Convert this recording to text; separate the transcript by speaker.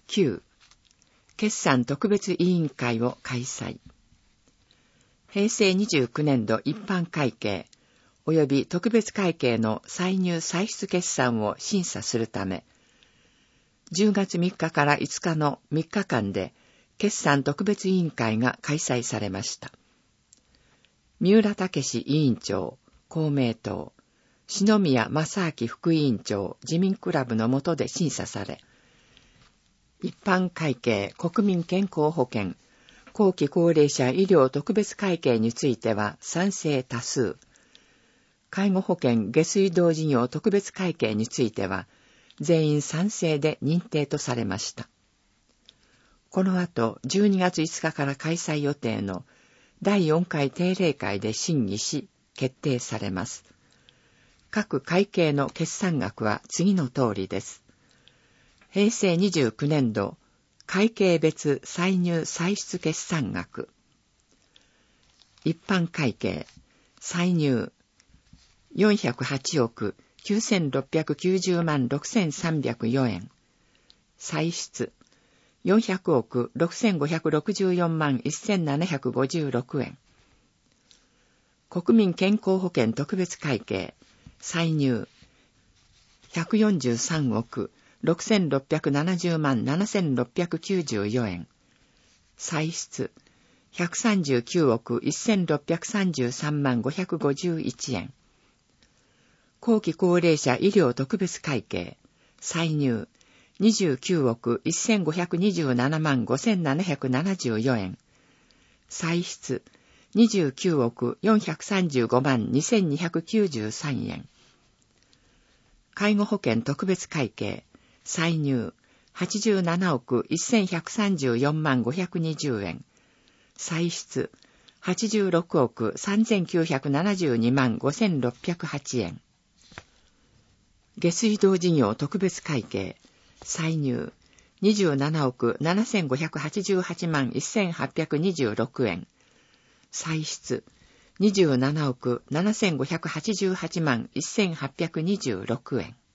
Speaker 1: 9. 決算特別委員会を開催。平成29年度一般会計及び特別会計の歳入歳出決算を審査するため、10月3日から5日の3日間で決算特別委員会が開催されました。三浦武委員長、公明党、篠宮正明副委員長、自民クラブの下で審査され、一般会計、国民健康保険、後期高齢者医療特別会計については賛成多数、介護保険下水道事業特別会計については全員賛成で認定とされました。この後、12月5日から開催予定の第4回定例会で審議し、決定されます。各会計の決算額は次の通りです。平成29年度、会計別歳入歳出決算額。一般会計、歳入、408億9690万6304円。歳出、400億6564万1756円。国民健康保険特別会計、歳入、143億6670万7694円。歳出、139億1633万551円。後期高齢者医療特別会計、歳入、29億1527万5774円。歳出、29億435万2293円。介護保険特別会計、歳入、87億1134万520円。歳出、86億3972万5608円。下水道事業特別会計、歳入、27億7588万1826円。歳出、27億7588万1826円。